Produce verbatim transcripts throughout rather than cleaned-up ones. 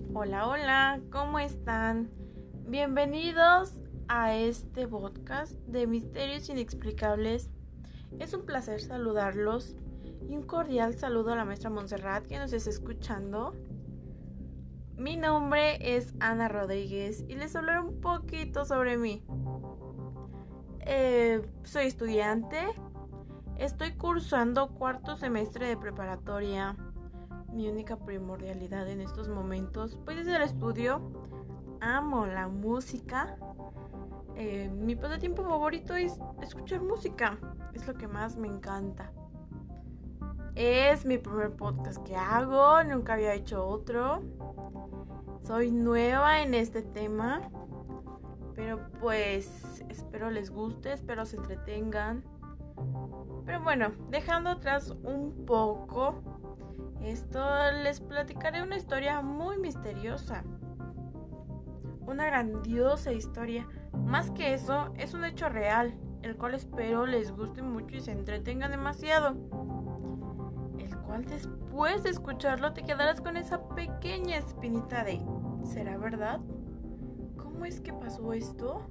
Hola, hola, ¿cómo están? Bienvenidos a este podcast de Misterios Inexplicables. Es un placer saludarlos y un cordial saludo a la maestra Montserrat que nos está escuchando. Mi nombre es Ana Rodríguez y les hablaré un poquito sobre mí. Eh, soy estudiante, estoy cursando cuarto semestre de preparatoria. Mi única primordialidad en estos momentos pues es el estudio. Amo la música. Eh, mi pasatiempo favorito es escuchar música. Es lo que más me encanta. Es mi primer podcast que hago. Nunca había hecho otro. Soy nueva en este tema. Pero pues espero les guste. Espero se entretengan. Pero bueno, dejando atrás un poco esto, les platicaré una historia muy misteriosa. Una grandiosa historia. Más que eso, es un hecho real, el cual espero les guste mucho y se entretengan demasiado. El cual después de escucharlo te quedarás con esa pequeña espinita de ¿será verdad? ¿Cómo es que pasó esto?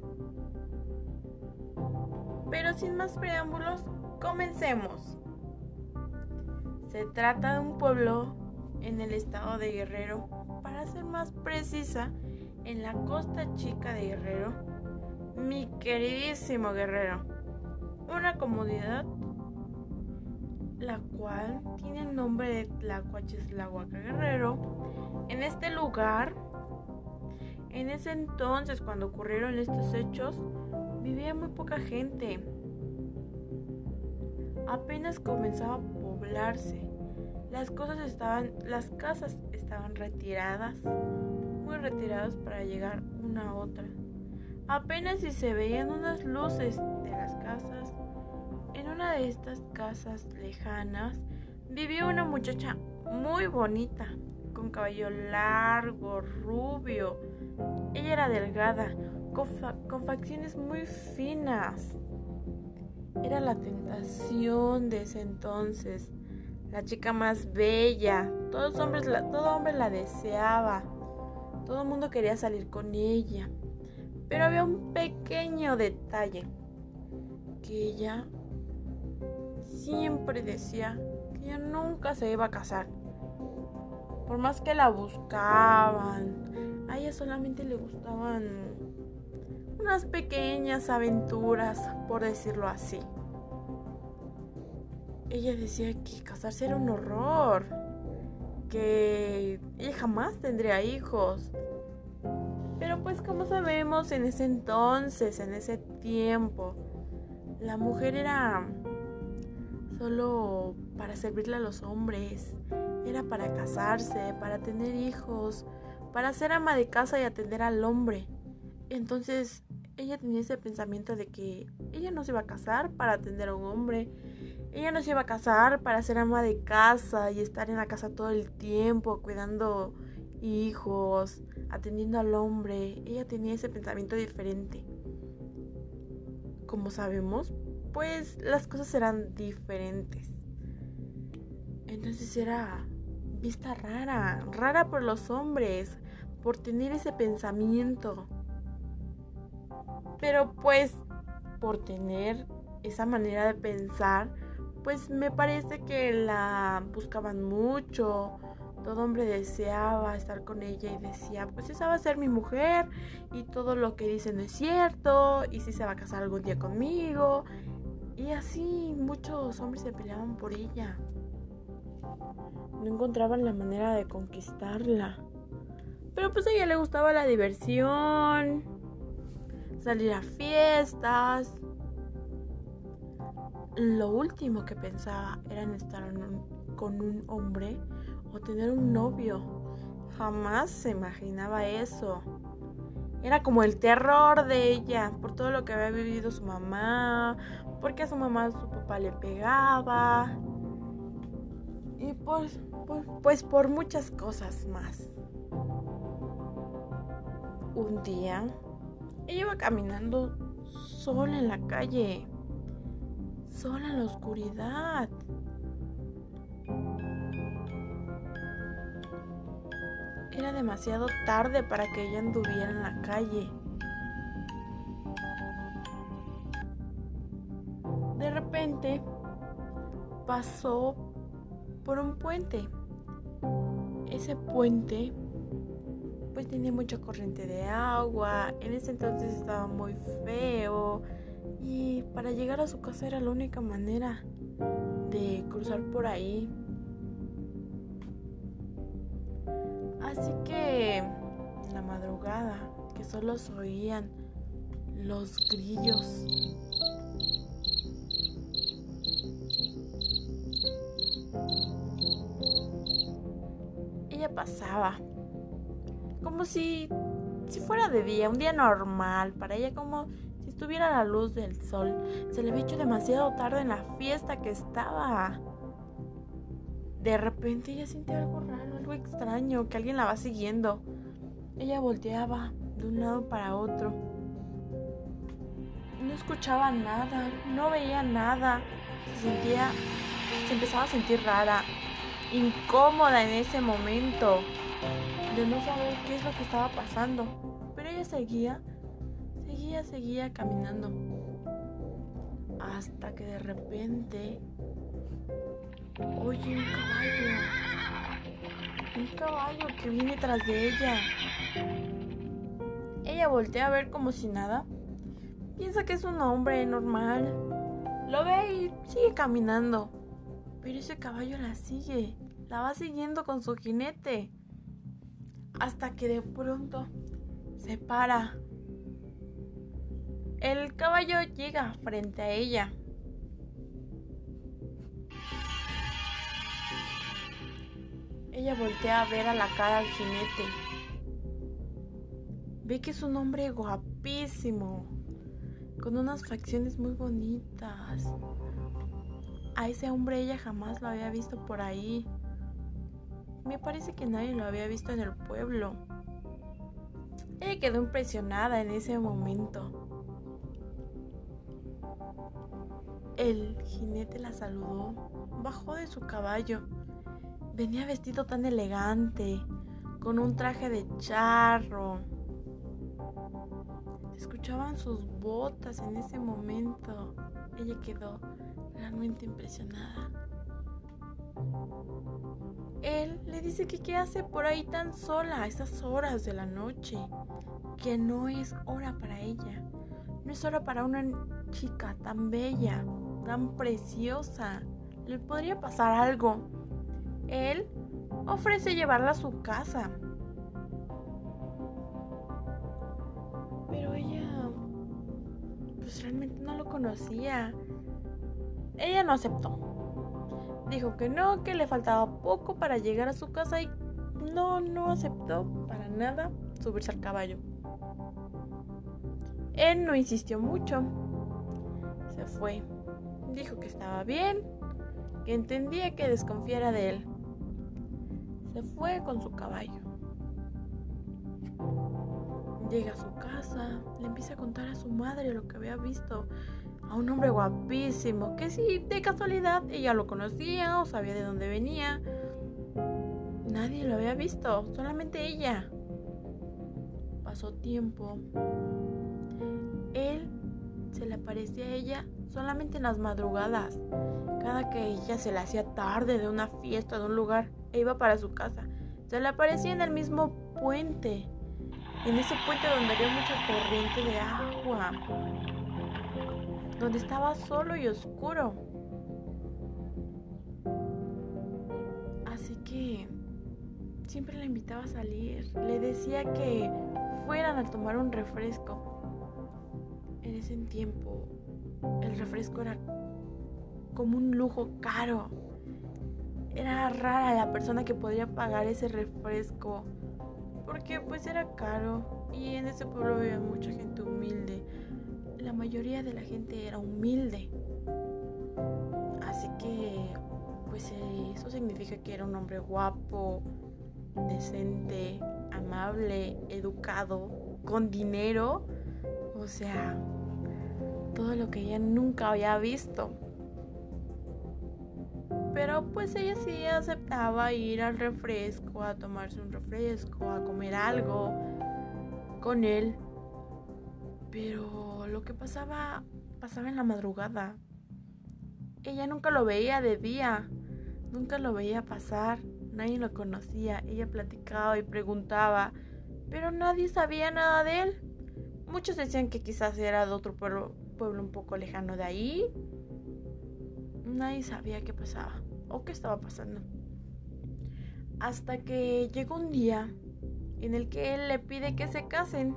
Pero sin más preámbulos, comencemos. Se trata de un pueblo en el estado de Guerrero, para ser más precisa, en la costa chica de Guerrero, mi queridísimo Guerrero, una comunidad la cual tiene el nombre de Tlacuachislahuaca Guerrero. En este lugar, en ese entonces cuando ocurrieron estos hechos, vivía muy poca gente. Apenas comenzaba a poblarse. Las cosas estaban, las casas estaban retiradas, muy retiradas para llegar una a otra. Apenas si se veían unas luces de las casas. En una de estas casas lejanas vivía una muchacha muy bonita, con cabello largo, rubio. Ella era delgada, con, fa- con facciones muy finas. Era la tentación de ese entonces, la chica más bella. Todos hombres la, todo hombre la deseaba. Todo el mundo quería salir con ella. Pero había un pequeño detalle, que ella siempre decía que ella nunca se iba a casar. Por más que la buscaban, a ella solamente le gustaban unas pequeñas aventuras, por decirlo así. Ella decía que casarse era un horror, que ella jamás tendría hijos. Pero pues como sabemos, en ese entonces, en ese tiempo, la mujer era solo para servirle a los hombres. Era para casarse, para tener hijos, para ser ama de casa y atender al hombre. Entonces ella tenía ese pensamiento de que ella no se iba a casar para atender a un hombre. Ella no se iba a casar para ser ama de casa y estar en la casa todo el tiempo, cuidando hijos, atendiendo al hombre. Ella tenía ese pensamiento diferente. Como sabemos, pues las cosas eran diferentes. Entonces era vista rara, rara por los hombres, por tener ese pensamiento. Pero pues, por tener esa manera de pensar, pues me parece que la buscaban mucho. Todo hombre deseaba estar con ella y decía, pues esa va a ser mi mujer y todo lo que dice no es cierto y si se va a casar algún día conmigo. Y así muchos hombres se peleaban por ella. No encontraban la manera de conquistarla. Pero pues a ella le gustaba la diversión, salir a fiestas. Lo último que pensaba era en estar un, con un hombre o tener un novio. Jamás se imaginaba eso. Era como el terror de ella, por todo lo que había vivido su mamá, porque a su mamá su papá le pegaba y pues, pues, pues por muchas cosas más. Un día, ella iba caminando sola en la calle, sola en la oscuridad. era demasiado tarde para que ella anduviera en la calle. De repente pasó por un puente. Ese puente pues tenía mucha corriente de agua. En ese entonces estaba muy feo y para llegar a su casa era la única manera de cruzar por ahí. Así que en la madrugada, que solo se oían los grillos, ella pasaba como si, si fuera de día, un día normal para ella, como si estuviera a la luz del sol. Se le había hecho demasiado tarde en la fiesta que estaba. De repente ella sintió algo raro, algo extraño, que alguien la va siguiendo. Ella volteaba de un lado para otro. No escuchaba nada, no veía nada. Se sentía, se empezaba a sentir rara, incómoda en ese momento, de no saber qué es lo que estaba pasando. Pero ella seguía, seguía, seguía caminando. Hasta que de repente oye un caballo. Un caballo que viene tras de ella. Ella voltea a ver como si nada. Piensa que es un hombre normal. Lo ve y sigue caminando. Pero ese caballo la sigue. La va siguiendo con su jinete. Hasta que de pronto se para. El caballo llega frente a ella. Ella voltea a ver a la cara al jinete. Ve que es un hombre guapísimo, con unas facciones muy bonitas. A ese hombre ella jamás lo había visto por ahí. Me parece que nadie lo había visto en el pueblo. Ella quedó impresionada en ese momento. El jinete la saludó, bajó de su caballo. Venía vestido tan elegante, con un traje de charro. Se escuchaban sus botas en ese momento. Ella quedó realmente impresionada. Él le dice que qué hace por ahí tan sola a esas horas de la noche, que no es hora para ella. No es hora para una chica tan bella, tan preciosa. Le podría pasar algo. Él ofrece llevarla a su casa. Pero ella, pues realmente no lo conocía. Ella no aceptó. Dijo que no, que le faltaba poco para llegar a su casa y no, no aceptó para nada subirse al caballo. Él no insistió mucho. Se fue. Dijo que estaba bien, que entendía que desconfiara de él. Se fue con su caballo. Llega a su casa, le empieza a contar a su madre lo que había visto. A un hombre guapísimo, que sí, de casualidad ella lo conocía o sabía de dónde venía. Nadie lo había visto, solamente ella. Pasó tiempo. Él se le aparecía a ella solamente en las madrugadas. Cada que ella se le hacía tarde de una fiesta, de un lugar, e iba para su casa, se le aparecía en el mismo puente. En ese puente donde había mucha corriente de agua, donde estaba solo y oscuro. Así que siempre la invitaba a salir. Le decía que fueran a tomar un refresco. En ese tiempo el refresco era como un lujo caro. Era rara la persona que podría pagar ese refresco, porque pues era caro y en ese pueblo había mucha gente humilde. La mayoría de la gente era humilde. Así que pues eso significa que era un hombre guapo, decente, amable, educado, con dinero. O sea, todo lo que ella nunca había visto. pero pues ella sí aceptaba ir al refresco, a tomarse un refresco, a comer algo con él. Pero lo que pasaba, pasaba en la madrugada. Ella nunca lo veía de día, nunca lo veía pasar, nadie lo conocía. Ella platicaba y preguntaba, pero nadie sabía nada de él. Muchos decían que quizás era de otro pueblo, pueblo un poco lejano de ahí. Nadie sabía qué pasaba o qué estaba pasando. Hasta que llegó un día en el que él le pide que se casen,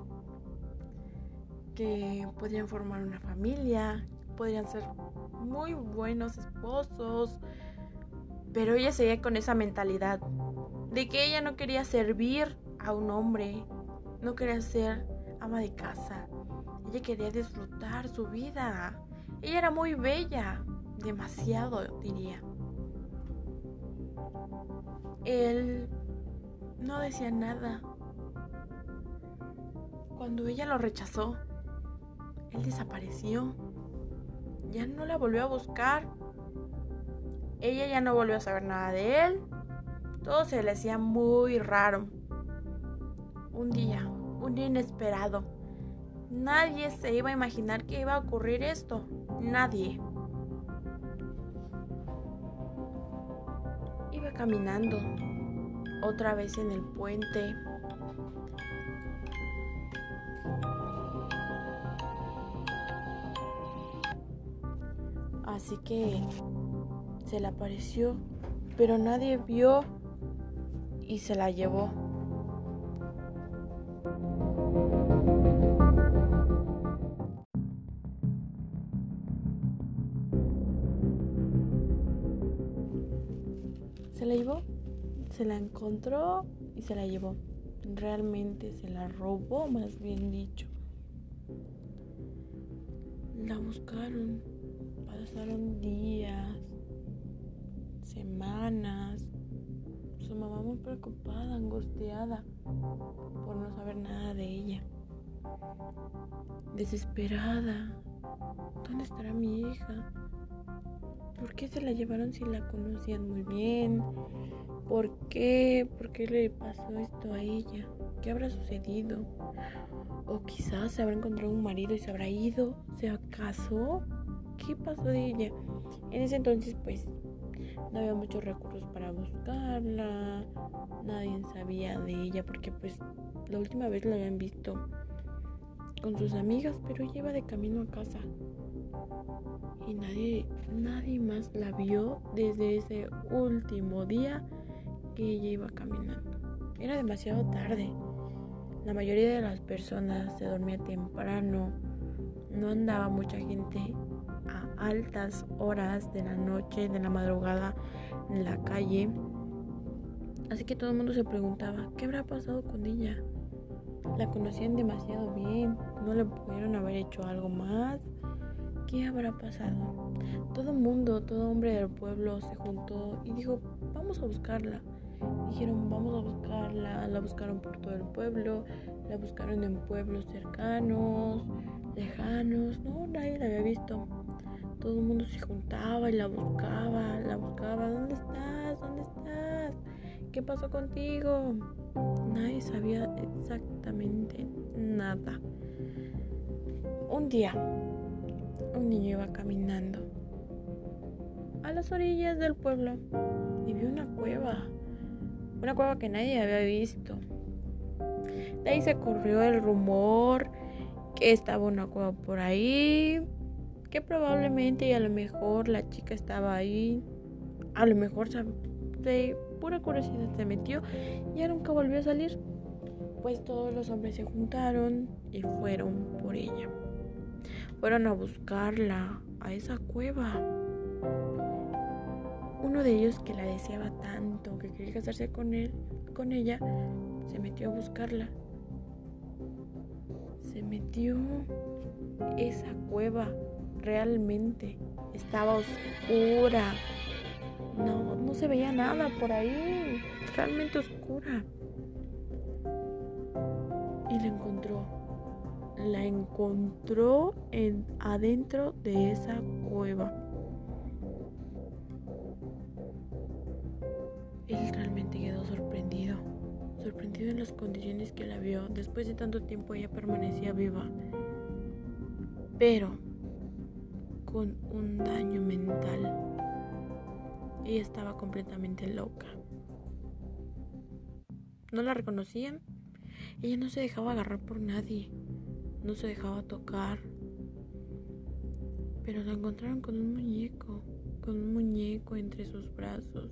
que podrían formar una familia, podrían ser muy buenos esposos, pero ella seguía con esa mentalidad de que ella no quería servir a un hombre, no quería ser ama de casa, ella quería disfrutar su vida. Ella era muy bella, demasiado diría. Él no decía nada. Cuando ella lo rechazó, él desapareció. Ya no la volvió a buscar. Ella ya no volvió a saber nada de él. Todo se le hacía muy raro. Un día, un día inesperado. Nadie se iba a imaginar que iba a ocurrir esto. Nadie. Iba caminando, otra vez en el puente. Así que se le apareció, pero nadie vio y se la llevó. Se la llevó, se la encontró y se la llevó. Realmente se la robó, más bien dicho. La buscaron, pasaron días, semanas. Su mamá muy preocupada, angustiada por no saber nada de ella. Desesperada. ¿Dónde estará mi hija? ¿Por qué se la llevaron si la conocían muy bien? ¿Por qué? ¿Por qué le pasó esto a ella? ¿Qué habrá sucedido? O quizás se habrá encontrado un marido y se habrá ido. ¿Se casó? ¿Qué pasó de ella? En ese entonces pues no había muchos recursos para buscarla. Nadie sabía de ella porque pues la última vez la habían visto con sus amigas, pero ella iba de camino a casa. Y nadie, nadie más la vio desde ese último día que ella iba caminando. Era demasiado tarde. La mayoría de las personas se dormía temprano. No andaba mucha gente a altas horas de la noche, de la madrugada, en la calle. Así que todo el mundo se preguntaba, ¿qué habrá pasado con ella? La conocían demasiado bien. ¿No le pudieron haber hecho algo más? ¿Qué habrá pasado? Todo el mundo, todo hombre del pueblo se juntó y dijo, vamos a buscarla. Dijeron, vamos a buscarla. La buscaron por todo el pueblo, la buscaron en pueblos cercanos, lejanos. No, nadie la había visto. Todo el mundo se juntaba y la buscaba, la buscaba. ¿Dónde estás? ¿Dónde estás? ¿Qué pasó contigo? Nadie sabía exactamente nada. Un día, un niño iba caminando a las orillas del pueblo y vio una cueva, una cueva que nadie había visto. De ahí se corrió el rumor que estaba una cueva por ahí, que probablemente y a lo mejor la chica estaba ahí, a lo mejor de pura curiosidad se metió y ya nunca volvió a salir. Pues todos los hombres se juntaron y fueron por ella. Fueron a buscarla a esa cueva. Uno de ellos, que la deseaba tanto, que quería casarse con él, con ella, se metió a buscarla. Se metió. Esa cueva realmente estaba oscura. No, no se veía nada por ahí. Realmente oscura. Y la encontró. La encontró en, adentro de esa cueva. las condiciones que la vio, después de tanto tiempo ella permanecía viva, pero con un daño mental. Ella estaba completamente loca. No la reconocían. Ella no se dejaba agarrar por nadie, no se dejaba tocar, pero la encontraron con un muñeco, con un muñeco entre sus brazos.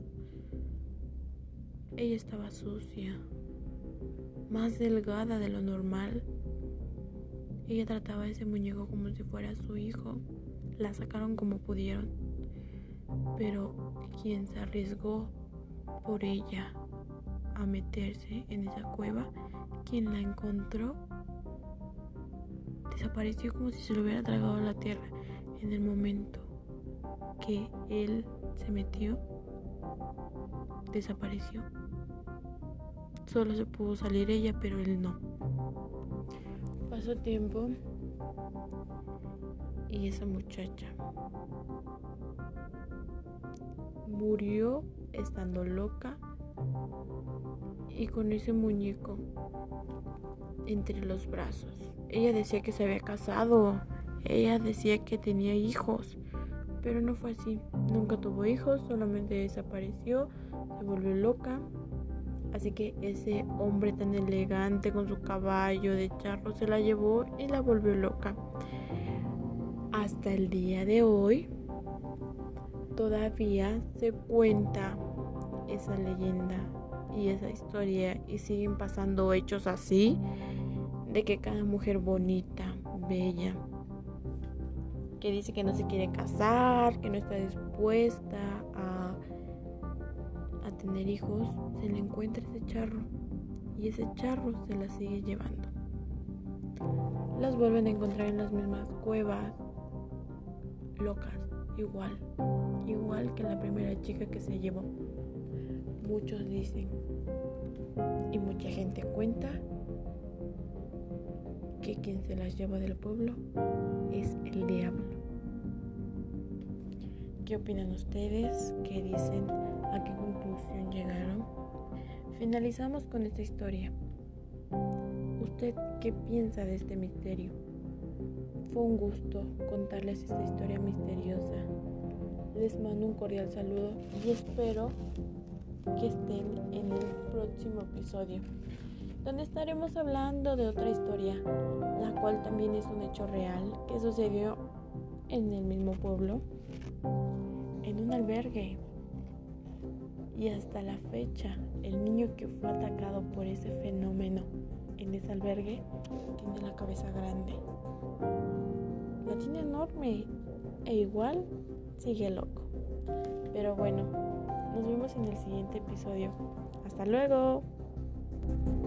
Ella estaba sucia, más delgada de lo normal. Ella trataba a ese muñeco como si fuera su hijo. La sacaron como pudieron, pero quien se arriesgó por ella a meterse en esa cueva, quien la encontró, desapareció como si se lo hubiera tragado a la tierra. En el momento que él se metió, desapareció. Solo se pudo salir ella, pero él no. Pasó tiempo y esa muchacha murió estando loca y con ese muñeco entre los brazos. Ella decía que se había casado, ella decía que tenía hijos, pero no fue así. Nunca tuvo hijos, solamente desapareció, se volvió loca. Así que ese hombre tan elegante con su caballo de charro se la llevó y la volvió loca. Hasta el día de hoy todavía se cuenta esa leyenda y esa historia, y siguen pasando hechos así, de que cada mujer bonita, bella, que dice que no se quiere casar, que no está dispuesta a, a tener hijos, se le encuentra ese charro y ese charro se la sigue llevando. Las vuelven a encontrar en las mismas cuevas, locas, igual, igual que la primera chica que se llevó. Muchos dicen y mucha gente cuenta que quien se las lleva del pueblo es el diablo. ¿Qué opinan ustedes? ¿Qué dicen? ¿A qué conclusión llegaron? Finalizamos con esta historia. ¿Usted qué piensa de este misterio? Fue un gusto contarles esta historia misteriosa. Les mando un cordial saludo y espero que estén en el próximo episodio, donde estaremos hablando de otra historia, la cual también es un hecho real que sucedió en el mismo pueblo, en un albergue. Y hasta la fecha, el niño que fue atacado por ese fenómeno en ese albergue tiene la cabeza grande, la tiene enorme, e igual sigue loco. Pero bueno, nos vemos en el siguiente episodio. Hasta luego.